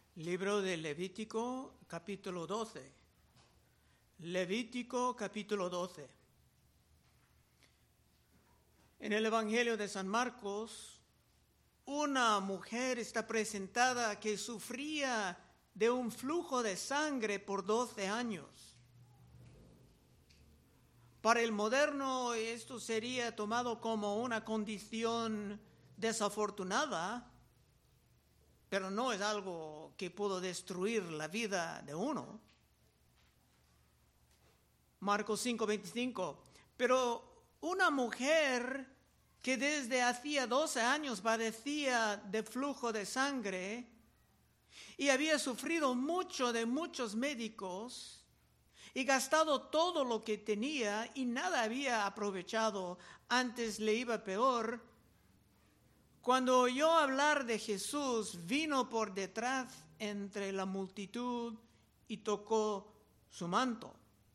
Libro de Levítico, capítulo 12. Levítico, capítulo 12. En el Evangelio de San Marcos, una mujer está presentada que sufría de un flujo de sangre por 12 años. Para el moderno esto sería tomado como una condición desafortunada, pero no es algo que pudo destruir la vida de uno. Marcos 5:25. Pero una mujer que desde hacía 12 años padecía de flujo de sangre y había sufrido mucho de muchos médicos y gastado todo lo que tenía y nada había aprovechado, antes le iba peor. Cuando oyó hablar de Jesús, vino por detrás entre la multitud y tocó su manto.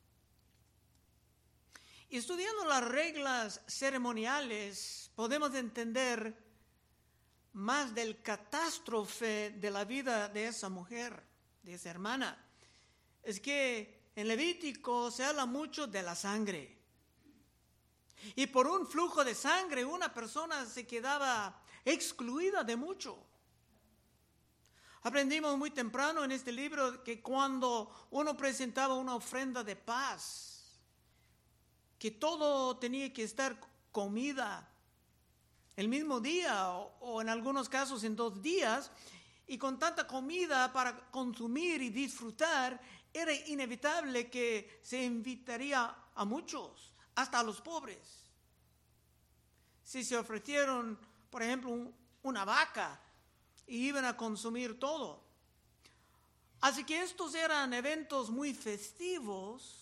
Y estudiando las reglas ceremoniales, podemos entender más del catástrofe de la vida de esa mujer, de esa hermana. Es que en Levítico se habla mucho de la sangre. Y por un flujo de sangre, una persona se quedaba excluida de mucho. Aprendimos muy temprano en este libro que cuando uno presentaba una ofrenda de paz, que todo tenía que estar comida el mismo día o en algunos casos en 2 días, y con tanta comida para consumir y disfrutar, era inevitable que se invitaría a muchos, hasta a los pobres. Si se ofrecieron, por ejemplo, una vaca y iban a consumir todo. Así que estos eran eventos muy festivos.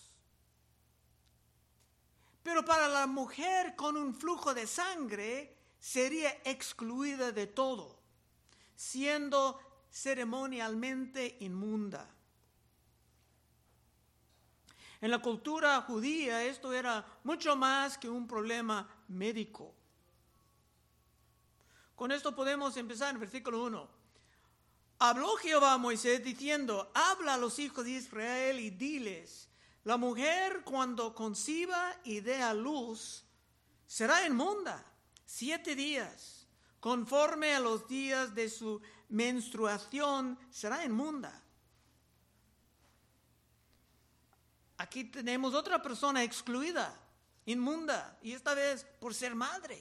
Pero para la mujer con un flujo de sangre sería excluida de todo, siendo ceremonialmente inmunda. En la cultura judía esto era mucho más que un problema médico. Con esto podemos empezar en versículo 1. Habló Jehová a Moisés diciendo: habla a los hijos de Israel y diles: la mujer cuando conciba y dé a luz será inmunda 7 días, conforme a los días de su menstruación será inmunda. Aquí tenemos otra persona excluida, inmunda, y esta vez por ser madre.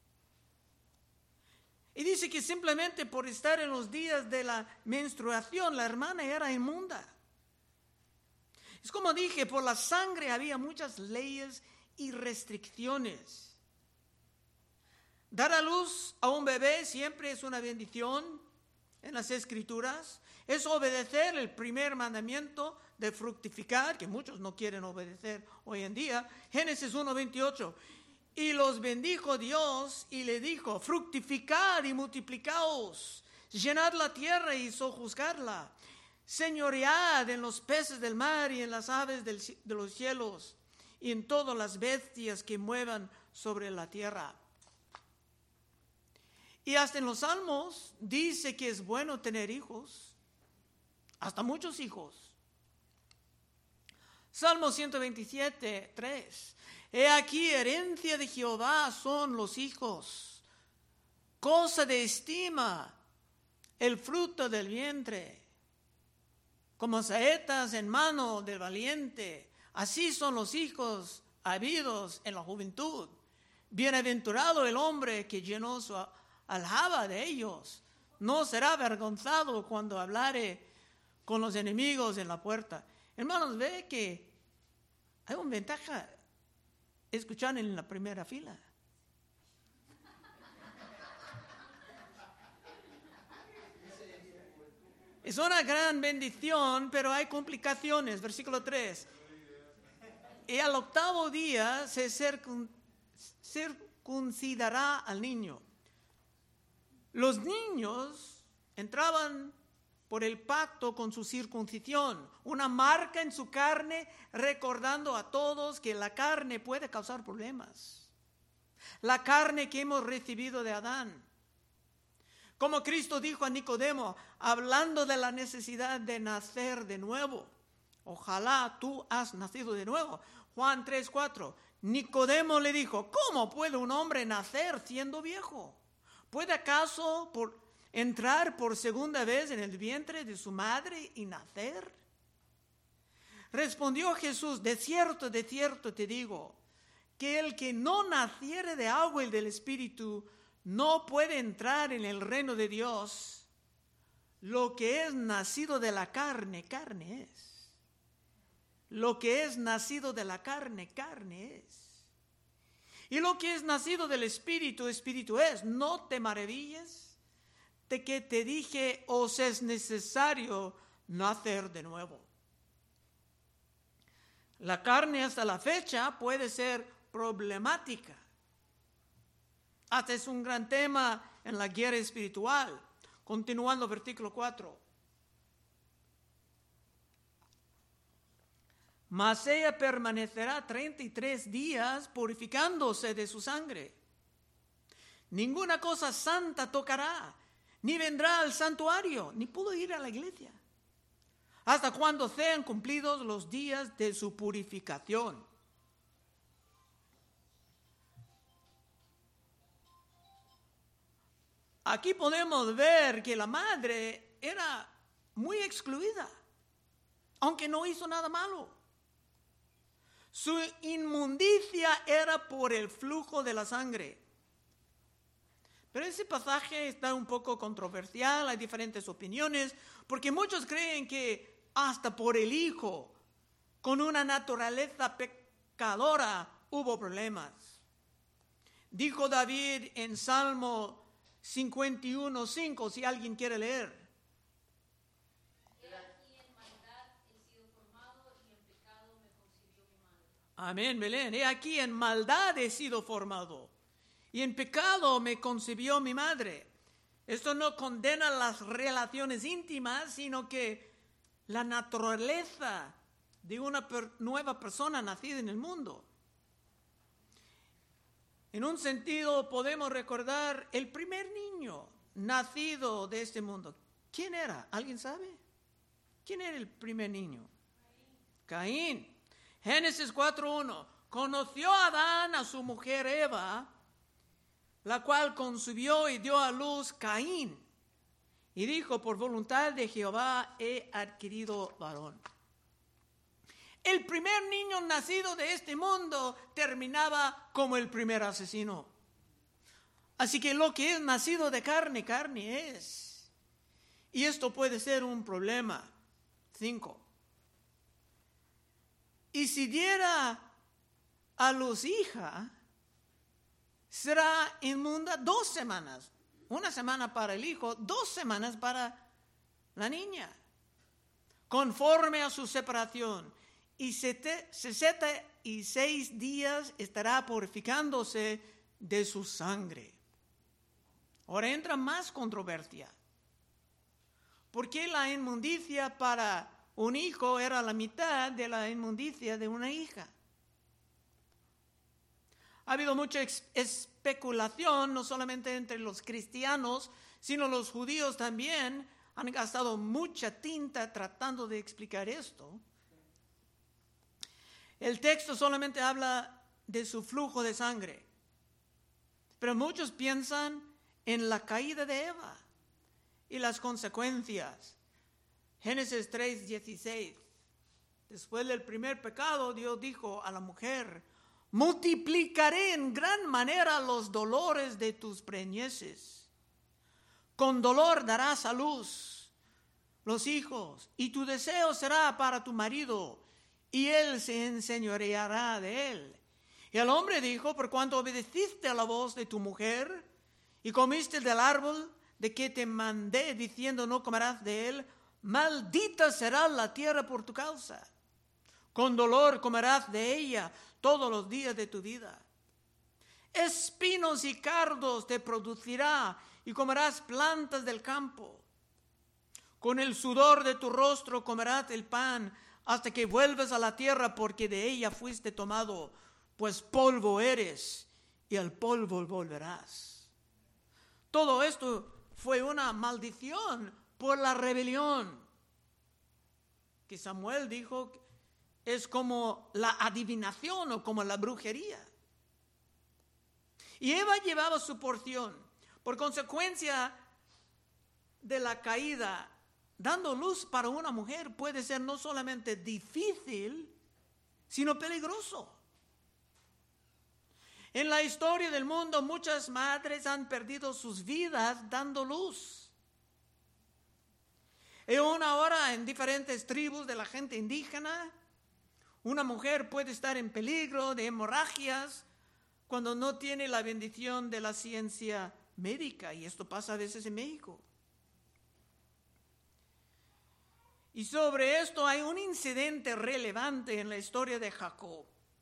Y dice que simplemente por estar en los días de la menstruación, la hermana era inmunda. Es como dije, por la sangre había muchas leyes y restricciones. Dar a luz a un bebé siempre es una bendición en las Escrituras. Es obedecer el primer mandamiento de fructificar, que muchos no quieren obedecer hoy en día. Génesis 1:28. Y los bendijo Dios y le dijo: fructificad y multiplicaos, llenad la tierra y sojuzgadla, señoread en los peces del mar y en las aves de los cielos y en todas las bestias que muevan sobre la tierra. Y hasta en los Salmos dice que es bueno tener hijos, hasta muchos hijos. Salmo 127:3. He aquí, herencia de Jehová son los hijos, cosa de estima el fruto del vientre. Como saetas en mano del valiente, así son los hijos habidos en la juventud. Bienaventurado el hombre que llenó su aljaba de ellos. No será avergonzado cuando hablare con los enemigos en la puerta. Hermanos, ve que hay una ventaja escuchar en la primera fila. Es una gran bendición, pero hay complicaciones. Versículo 3. Y al 8º día se circuncidará al niño. Los niños entraban por el pacto con su circuncisión, una marca en su carne, recordando a todos que la carne puede causar problemas. La carne que hemos recibido de Adán. Como Cristo dijo a Nicodemo, hablando de la necesidad de nacer de nuevo. Ojalá tú has nacido de nuevo. Juan 3:4. Nicodemo le dijo, ¿cómo puede un hombre nacer siendo viejo? ¿Puede acaso entrar por segunda vez en el vientre de su madre y nacer? Respondió Jesús, de cierto te digo, que el que no naciere de agua y del Espíritu no puede entrar en el reino de Dios. Lo que es nacido de la carne, carne es. Lo que es nacido de la carne, carne es. Y lo que es nacido del Espíritu, Espíritu es. No te maravilles de que te dije, os es necesario nacer de nuevo. La carne hasta la fecha puede ser problemática. Hasta es un gran tema en la guerra espiritual. Continuando, versículo 4. Mas ella permanecerá 33 días purificándose de su sangre. Ninguna cosa santa tocará, ni vendrá al santuario, ni pudo ir a la iglesia, hasta cuando sean cumplidos los días de su purificación. Aquí podemos ver que la madre era muy excluida, aunque no hizo nada malo. Su inmundicia era por el flujo de la sangre. Pero ese pasaje está un poco controversial, hay diferentes opiniones, porque muchos creen que hasta por el hijo, con una naturaleza pecadora, hubo problemas. Dijo David en Salmo 51:5, si alguien quiere leer. Amén, Belén. He aquí en maldad he sido formado, y en pecado me concibió mi madre. Esto no condena las relaciones íntimas, sino que la naturaleza de una nueva persona nacida en el mundo. En un sentido podemos recordar el primer niño nacido de este mundo. ¿Quién era? ¿Alguien sabe? ¿Quién era el primer niño? Caín. Génesis 4:1. Conoció Adán a su mujer Eva, la cual concibió y dio a luz Caín. Y dijo, por voluntad de Jehová he adquirido varón. El primer niño nacido de este mundo terminaba como el primer asesino. Así que lo que es nacido de carne, carne es. Y esto puede ser un problema. 5. Y si diera a luz hija, será inmunda 2 semanas. 1 semana para el hijo, 2 semanas para la niña. Conforme a su separación. Y 66 días estará purificándose de su sangre. Ahora entra más controversia. ¿Por qué la inmundicia para un hijo era la mitad de la inmundicia de una hija? Ha habido mucha especulación, no solamente entre los cristianos, sino los judíos también han gastado mucha tinta tratando de explicar esto. El texto solamente habla de su flujo de sangre, pero muchos piensan en la caída de Eva y las consecuencias. Génesis 3:16. Después del primer pecado, Dios dijo a la mujer, multiplicaré en gran manera los dolores de tus preñeces. Con dolor darás a luz los hijos, y tu deseo será para tu marido, y él se enseñoreará de él. Y el hombre dijo, por cuanto obedeciste a la voz de tu mujer, y comiste del árbol de que te mandé, diciendo no comerás de él, maldita será la tierra por tu causa. Con dolor comerás de ella todos los días de tu vida. Espinos y cardos te producirá, y comerás plantas del campo. Con el sudor de tu rostro comerás el pan, hasta que vuelves a la tierra, porque de ella fuiste tomado, pues polvo eres, y al polvo volverás. Todo esto fue una maldición por la rebelión, que Samuel dijo es como la adivinación o como la brujería. Y Eva llevaba su porción. Por consecuencia de la caída, dando luz para una mujer puede ser no solamente difícil, sino peligroso. En la historia del mundo, muchas madres han perdido sus vidas dando luz. Y aún ahora, en diferentes tribus de la gente indígena, una mujer puede estar en peligro de hemorragias cuando no tiene la bendición de la ciencia médica, y esto pasa a veces en México. Y sobre esto hay un incidente relevante en la historia de Jacob.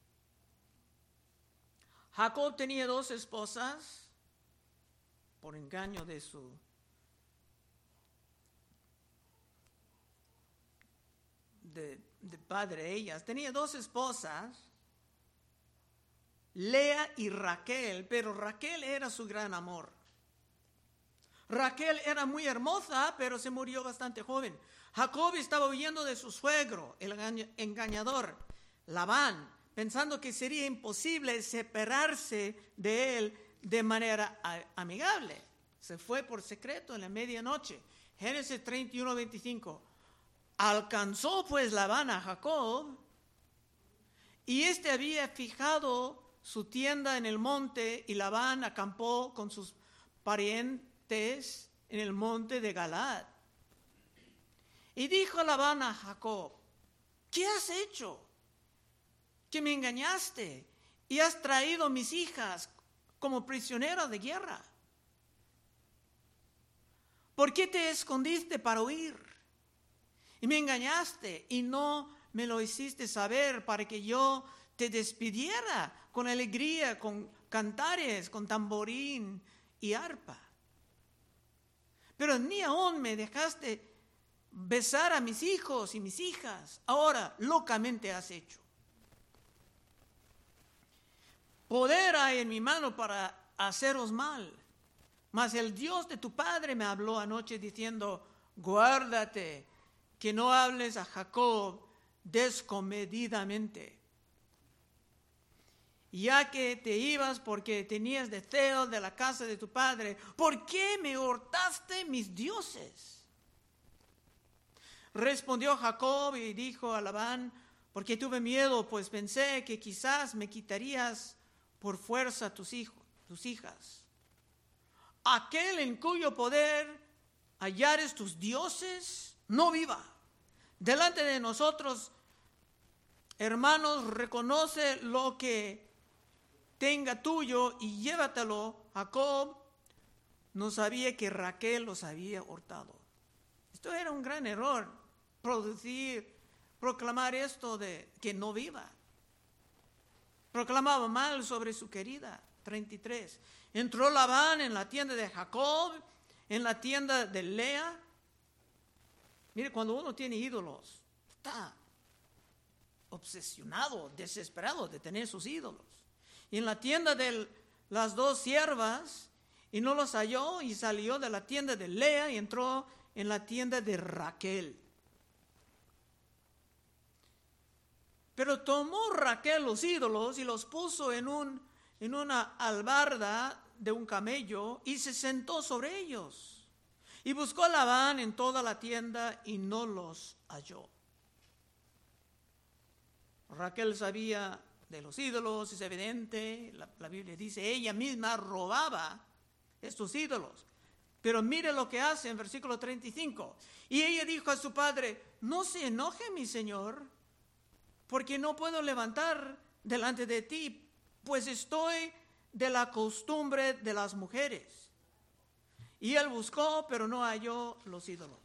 Jacob tenía 2 esposas por engaño de padre ellas. Tenía 2 esposas, Lea y Raquel, pero Raquel era su gran amor. Raquel era muy hermosa, pero se murió bastante joven. Jacob estaba huyendo de su suegro, el engañador, Labán, pensando que sería imposible separarse de él de manera amigable. Se fue por secreto en la medianoche. Génesis 31:25. Alcanzó pues Labán a Jacob, y éste había fijado su tienda en el monte, y Labán acampó con sus parientes en el monte de Galaad. Y dijo Labán a Jacob: ¿qué has hecho? Que me engañaste y has traído mis hijas como prisioneras de guerra. ¿Por qué te escondiste para huir? Y me engañaste y no me lo hiciste saber para que yo te despidiera con alegría, con cantares, con tamborín y arpa. Pero ni aún me dejaste besar a mis hijos y mis hijas. Ahora locamente has hecho. Poder hay en mi mano para haceros mal. Mas el Dios de tu padre me habló anoche diciendo: guárdate que no hables a Jacob descomedidamente, ya que te ibas porque tenías deseo de la casa de tu padre. ¿Por qué me hurtaste mis dioses? Respondió Jacob y dijo a Labán: porque tuve miedo, pues pensé que quizás me quitarías por fuerza tus hijas. Aquel en cuyo poder hallares tus dioses, no viva. Delante de nosotros, hermanos, reconoce lo que tenga tuyo y llévatelo. Jacob no sabía que Raquel los había hurtado. Esto era un gran error, proclamar esto de que no viva. Proclamaba mal sobre su querida. 33. Entró Labán en la tienda de Jacob, en la tienda de Lea. Mire, cuando uno tiene ídolos, está obsesionado, desesperado de tener sus ídolos. Y en la tienda de las 2 siervas, y no los halló, y salió de la tienda de Lea y entró en la tienda de Raquel. Pero tomó Raquel los ídolos y los puso en una albarda de un camello y se sentó sobre ellos. Y buscó a Labán en toda la tienda y no los halló. Raquel sabía de los ídolos, es evidente. La Biblia dice, ella misma robaba estos ídolos. Pero mire lo que hace en versículo 35. Y ella dijo a su padre: no se enoje mi señor, porque no puedo levantar delante de ti, pues estoy de la costumbre de las mujeres. Y él buscó, pero no halló los ídolos.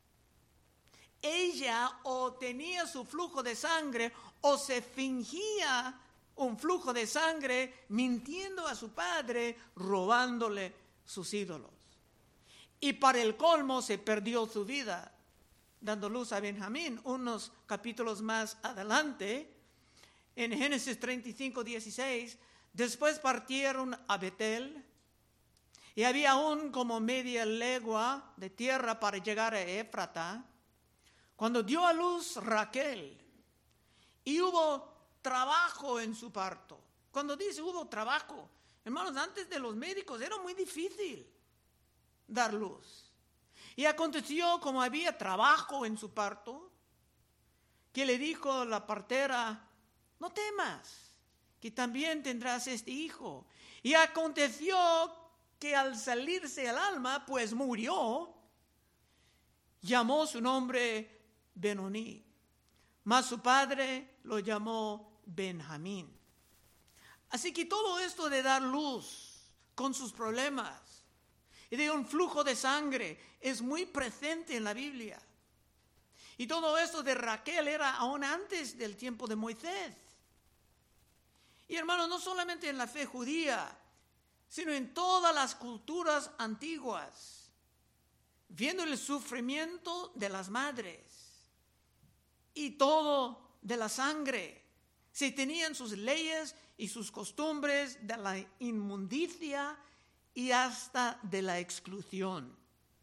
Ella o tenía su flujo de sangre o se fingía un flujo de sangre, mintiendo a su padre, robándole sus ídolos. Y para el colmo se perdió su vida, dando luz a Benjamín. Unos capítulos más adelante, en Génesis 35:16, después partieron a Betel y había aún como media legua de tierra para llegar a Éfrata, cuando dio a luz Raquel, y hubo trabajo en su parto. Cuando dice hubo trabajo, hermanos, antes de los médicos era muy difícil dar luz. Y aconteció, como había trabajo en su parto, que le dijo la partera: no temas, que también tendrás este hijo. Y aconteció que al salirse el alma, pues murió, llamó su nombre Benoní, mas su padre lo llamó Benjamín. Así que todo esto de dar luz con sus problemas y de un flujo de sangre es muy presente en la Biblia. Y todo esto de Raquel era aún antes del tiempo de Moisés. Y hermanos, no solamente en la fe judía, sino en todas las culturas antiguas, viendo el sufrimiento de las madres y todo de la sangre, se tenían sus leyes y sus costumbres de la inmundicia y hasta de la exclusión.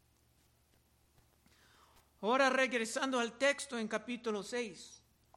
Ahora regresando al texto en capítulo 6.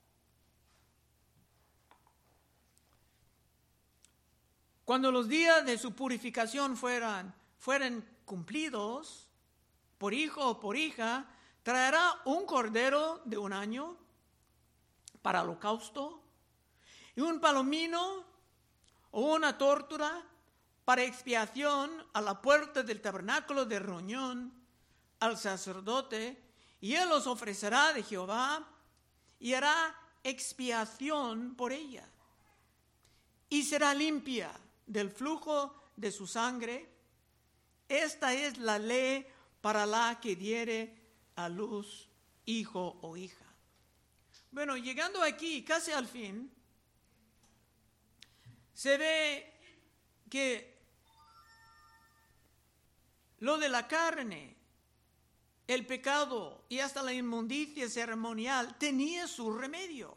Cuando los días de su purificación fueran cumplidos, por hijo o por hija, traerá un cordero de 1 año para holocausto, y un palomino o una tórtola para expiación a la puerta del tabernáculo de reunión al sacerdote, y él los ofrecerá de Jehová y hará expiación por ella, y será limpia del flujo de su sangre. Esta es la ley para la que diere a luz hijo o hija. Bueno, llegando aquí casi al fin, se ve que lo de la carne, el pecado y hasta la inmundicia ceremonial tenía su remedio.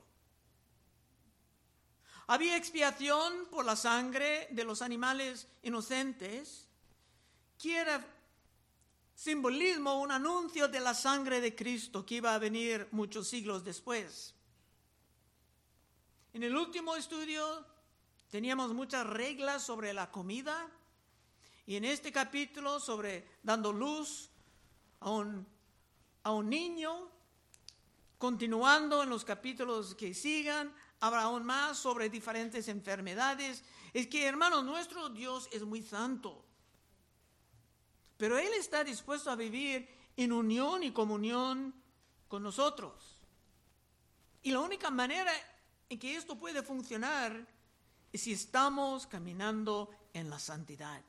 Había expiación por la sangre de los animales inocentes, que era simbolismo, un anuncio de la sangre de Cristo que iba a venir muchos siglos después. En el último estudio teníamos muchas reglas sobre la comida, y en este capítulo sobre dando luz a un niño, continuando en los capítulos que sigan, habrá aún más sobre diferentes enfermedades. Es que, hermanos, nuestro Dios es muy santo, pero Él está dispuesto a vivir en unión y comunión con nosotros. Y la única manera en que esto puede funcionar es si estamos caminando en la santidad.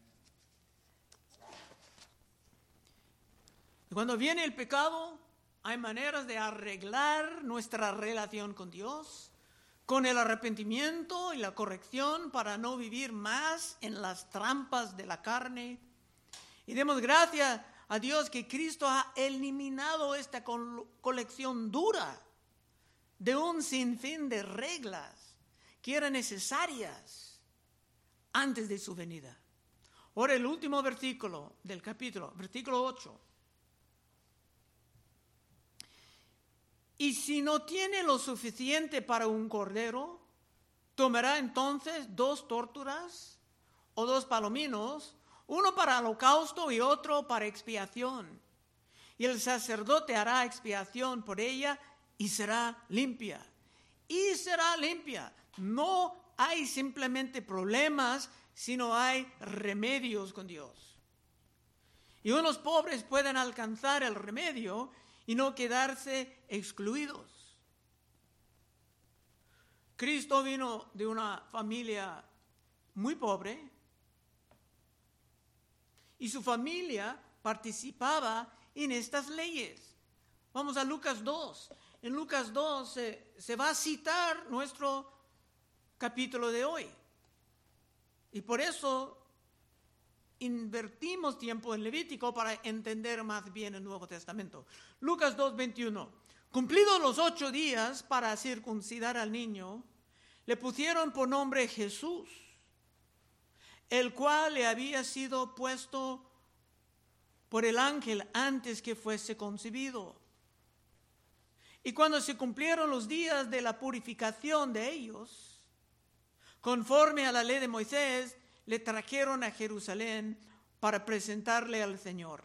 Y cuando viene el pecado, hay maneras de arreglar nuestra relación con Dios, con el arrepentimiento y la corrección para no vivir más en las trampas de la carne. Y demos gracias a Dios que Cristo ha eliminado esta colección dura de un sinfín de reglas que eran necesarias antes de su venida. Ahora el último versículo del capítulo, versículo 8. Y si no tiene lo suficiente para un cordero, tomará entonces 2 tórtolas o 2 palominos, uno para holocausto y otro para expiación. Y el sacerdote hará expiación por ella y será limpia. Y será limpia. No hay simplemente problemas, sino hay remedios con Dios. Y unos pobres pueden alcanzar el remedio y no quedarse excluidos. Cristo vino de una familia muy pobre y su familia participaba en estas leyes. Vamos a Lucas 2. En Lucas 2 se va a citar nuestro capítulo de hoy. Y por eso invertimos tiempo en Levítico para entender más bien el Nuevo Testamento. Lucas 2:21. Cumplidos los 8 días para circuncidar al niño, le pusieron por nombre Jesús, el cual le había sido puesto por el ángel antes que fuese concebido. Y cuando se cumplieron los días de la purificación de ellos, conforme a la ley de Moisés, le trajeron a Jerusalén para presentarle al Señor.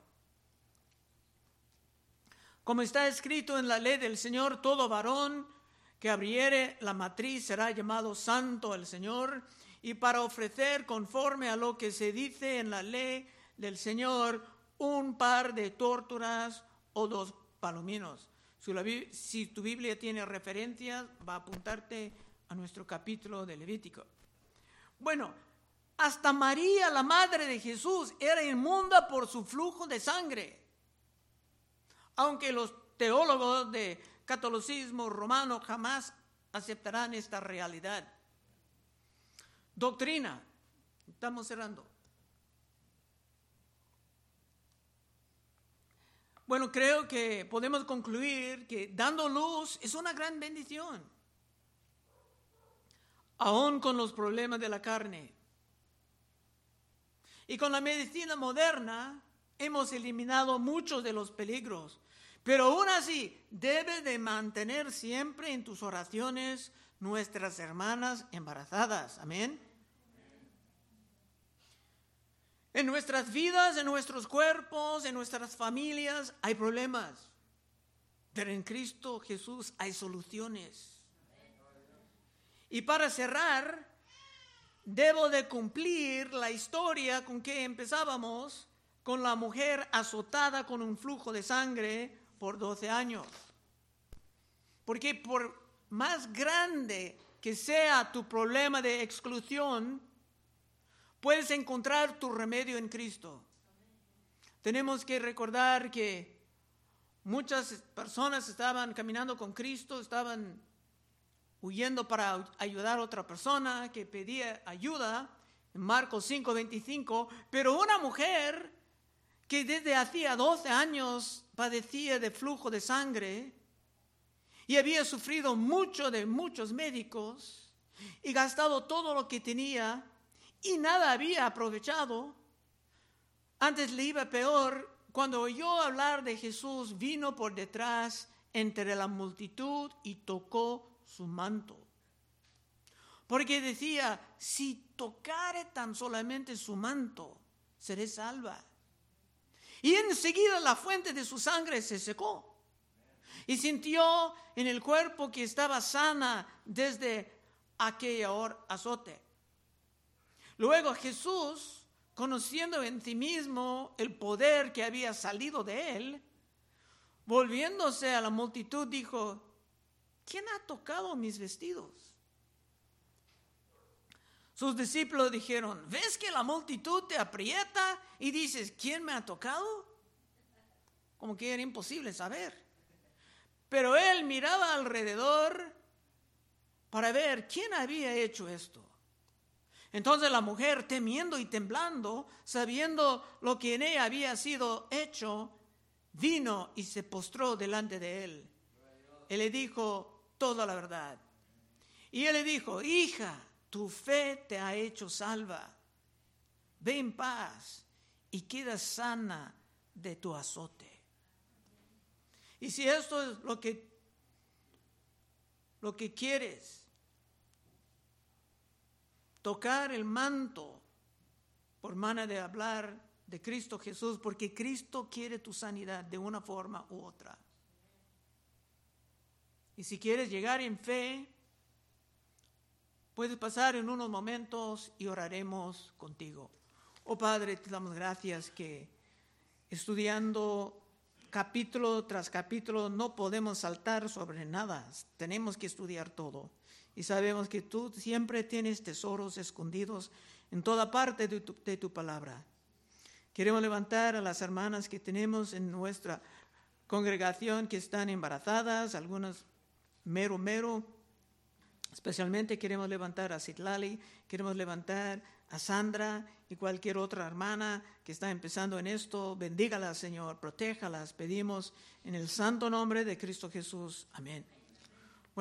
Como está escrito en la ley del Señor, todo varón que abriere la matriz será llamado santo al Señor, y para ofrecer conforme a lo que se dice en la ley del Señor, un par de tórtolas o 2 palominos. Si tu Biblia tiene referencias, va a apuntarte a nuestro capítulo de Levítico. Bueno, hasta María, la madre de Jesús, era inmunda por su flujo de sangre. Aunque los teólogos de catolicismo romano jamás aceptarán esta realidad. Doctrina. Estamos cerrando. Bueno, creo que podemos concluir que dando luz es una gran bendición, aún con los problemas de la carne. Y con la medicina moderna hemos eliminado muchos de los peligros, pero aún así debes de mantener siempre en tus oraciones nuestras hermanas embarazadas. Amén. En nuestras vidas, en nuestros cuerpos, en nuestras familias hay problemas, pero en Cristo Jesús hay soluciones. Y para cerrar, debo de cumplir la historia con que empezábamos, con la mujer azotada con un flujo de sangre por 12 años. Porque por más grande que sea tu problema de exclusión, puedes encontrar tu remedio en Cristo. Tenemos que recordar que muchas personas estaban caminando con Cristo, estaban huyendo para ayudar a otra persona que pedía ayuda, en Marcos 5:25, pero una mujer que desde hacía 12 años padecía de flujo de sangre y había sufrido mucho de muchos médicos y gastado todo lo que tenía y nada había aprovechado. Antes le iba peor. Cuando oyó hablar de Jesús, vino por detrás entre la multitud y tocó su manto. Porque decía, si tocare tan solamente su manto, seré salva. Y enseguida la fuente de su sangre se secó. Y sintió en el cuerpo que estaba sana desde aquella azote. Luego Jesús, conociendo en sí mismo el poder que había salido de él, volviéndose a la multitud, dijo, ¿quién ha tocado mis vestidos? Sus discípulos dijeron, ¿ves que la multitud te aprieta y dices, ¿quién me ha tocado? Como que era imposible saber. Pero él miraba alrededor para ver quién había hecho esto. Entonces la mujer, temiendo y temblando, sabiendo lo que en ella había sido hecho, vino y se postró delante de él. Él le dijo toda la verdad. Y él le dijo, hija, tu fe te ha hecho salva. Ve en paz y queda sana de tu azote. Y si esto es lo que quieres, tocar el manto por manera de hablar de Cristo Jesús, porque Cristo quiere tu sanidad de una forma u otra. Y si quieres llegar en fe, puedes pasar en unos momentos y oraremos contigo. Oh Padre, te damos gracias que estudiando capítulo tras capítulo no podemos saltar sobre nada, tenemos que estudiar todo. Y sabemos que tú siempre tienes tesoros escondidos en toda parte de tu palabra. Queremos levantar a las hermanas que tenemos en nuestra congregación que están embarazadas, algunas mero. Especialmente queremos levantar a Citlali, queremos levantar a Sandra y cualquier otra hermana que está empezando en esto. Bendígalas, Señor, protéjalas. Pedimos en el santo nombre de Cristo Jesús. Amén.